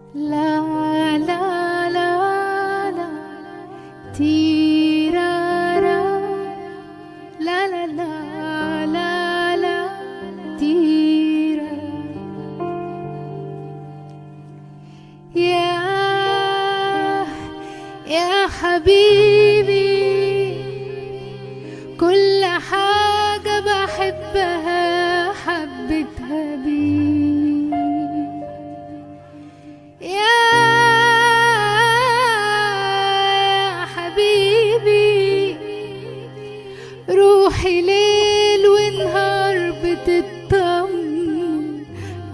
لا لا لا لا تيرارا لا لا لا لا لا تيرا يا حبيبي كل حاجة بحبها حبتها بيك يا حبيبي روحي ليل ونهار بتطمن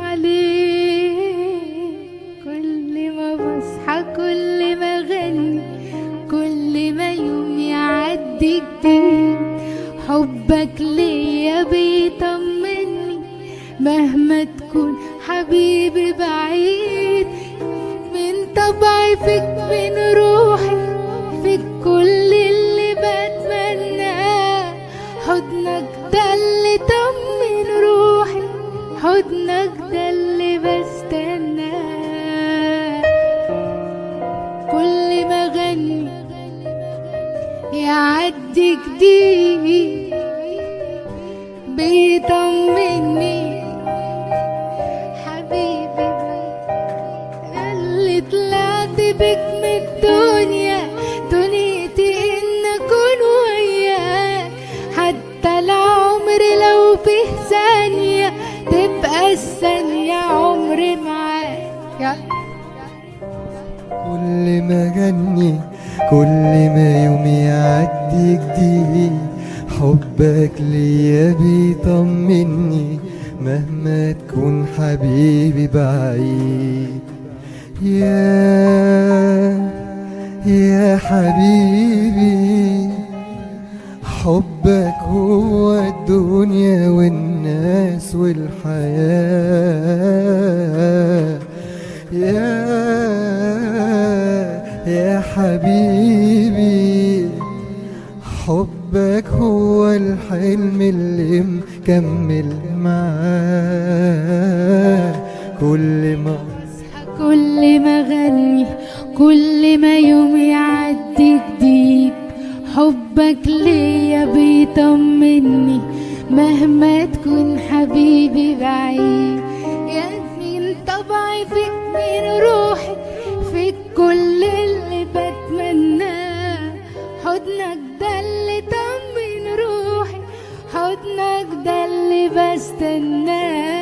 عليك كل ما بصحى كل ما اغني كل ما يوم يعدي جديد حبك ليا بيطمني مهما تكون حبيبي بعيد من طبعي فيك من روحي فيك كل اللي بتمناه حضنك ده اللي طمن روحي حضنك ده اللي بستناه كل ما اغني يعدي جديد بيطمني حبيبي اللي طلعت بك من الدنيا دنيتي ان اكون وياك حتى العمر لو فيه ثانية تبقى الثانية عمري معاك كل ما غني كل ما يوم يعدي جديد حبك ليا بيطمني مهما تكون حبيبي بعيد يا حبيبي حبك هو الدنيا والناس والحياة يا حبيبي حبك هو الحلم اللي مكمل معاه كل ما كل ما اغني كل ما يوم يعدي جديد حبك ليا بيطمني مهما تكون حبيبي بعيد يا من طبعي فيك من روحي فيك كل اللي بتمناه حضنك ده اللي طمن روحي حضنك ده اللي بستناه